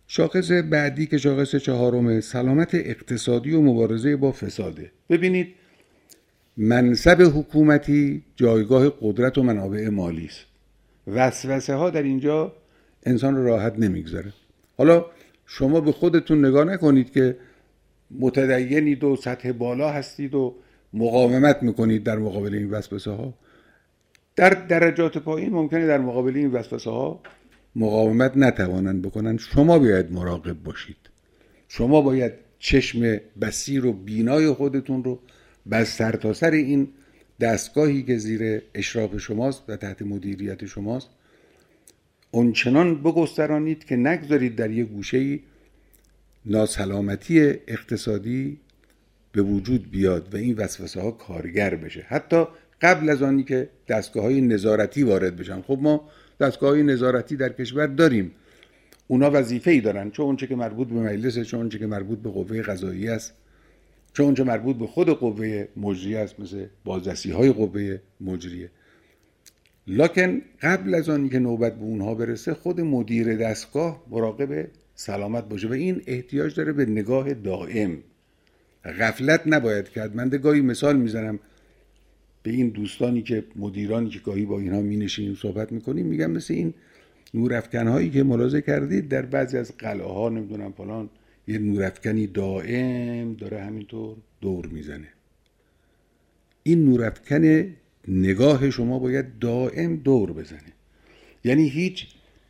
شاخص بعدی که شاخص چهارم سلامت اقتصادی و مبارزه با فساده. ببینید منصب حکومتی جایگاه قدرت و منابع مالی است. وسوسه ها در اینجا انسان رو راحت نمیگذاره. حالا شما به خودتون نگاه نکنید که متدینید و سطح بالا هستید و مقاومت میکنید در مقابل این وسوسه ها. در درجات پایین ممکنه در مقابل این وسوسه ها مقاومت نتوانند بکنن. شما باید مراقب باشید. شما باید چشم بصیر و بینای خودتون رو بر سرتاسر این دستگاهی که زیر اشراف شماست و تحت مدیریت شماست اونچنان بگسترانید که نگذارید در یک گوشه‌ای ناسلامتی اقتصادی به وجود بیاد و این وسوسه ها کارگر بشه، حتی قبل از آنی که دستگاه های نظارتی وارد بشن. خب ما دستگاه های نظارتی در کشور داریم، اونا وظیفه‌ای دارن، چون اونچه که مربوط به مجلسه، چون اونچه که مربوط به قوه قضاییه است، چون اونچه مربوط به خود قوه مجریه است، مثل بازرسی های قوه مجریه. لکن قبل از آنی که نوبت به اونها برسه خود مدیر دستگاه مراقب سلامت باشه و این احتیاج داره به نگاه دائم. غفلت نباید کرد. من گاهی مثال میزنم به این دوستانی که مدیرانی که گاهی با اینها مینشینیم صحبت میکنیم، میگم مثل این نورافکن‌هایی که ملاحظه کردید در بعضی از قلعه ها نمیدونم فلان یه نورافکنی دائم داره همینطور دور میزنه. این نورافکن نگاه شما باید دائم دور بزنه، یعنی هیچ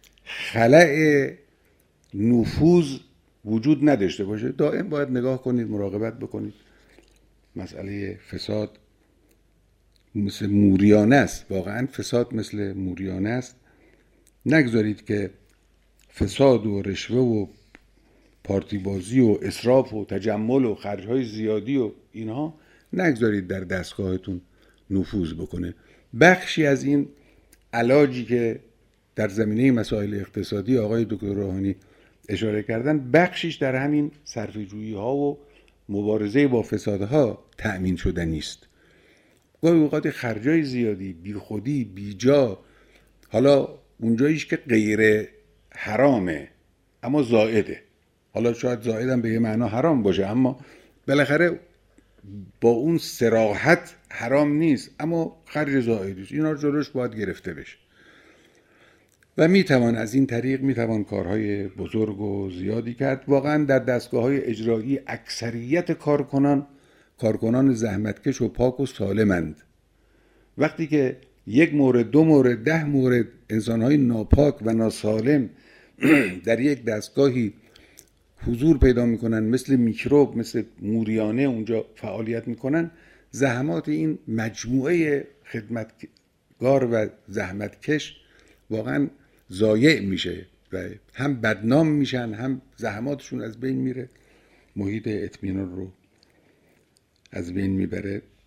خلأ نفوذ وجود نداشته باشه. دائم باید نگاه کنید، مراقبت بکنید. مسئله فساد مثل موریانه است، واقعا فساد مثل موریانه است. نگذارید که فساد و رشوه و پارتی بازی و اسراف و تجمل و خرجهای زیادی و اینها نگذارید در دستگاهتون نفوذ بکنه. بخشی از این علاجی که در زمینه مسائل اقتصادی آقای دکتر روحانی اشاره کردن، بخشیش در همین صرفه‌جویی ها و مبارزه با فسادها تأمین شده نیست. گاهی اوقات خرجای زیادی، بیخودی، بیجا، حالا اونجاییش که غیر حرامه اما زائده، حالا شاید زائدم به یه معنا حرام باشه اما بالاخره با اون صراحت حرام نیست، اما خرج زائدیش، اینا جلوش باید گرفته بشه و میتوان از این طریق میتوان کارهای بزرگ و زیادی کرد. واقعا در دستگاه‌های اجرایی اکثریت کارکنان زحمتکش و پاک و سالمند. وقتی که یک مورد، دو مورد، 10 مورد انسان‌های ناپاک و ناسالم در یک دستگاهی حضور پیدا میکنن، مثل میکروب، مثل موریانه اونجا فعالیت میکنن، زحمات این مجموعه خدمتگار و زحمتکش واقعا ضایع میشه و هم بدنام میشن، هم زحماتشون از بین میره، محیط اطمینان رو از بین میبره.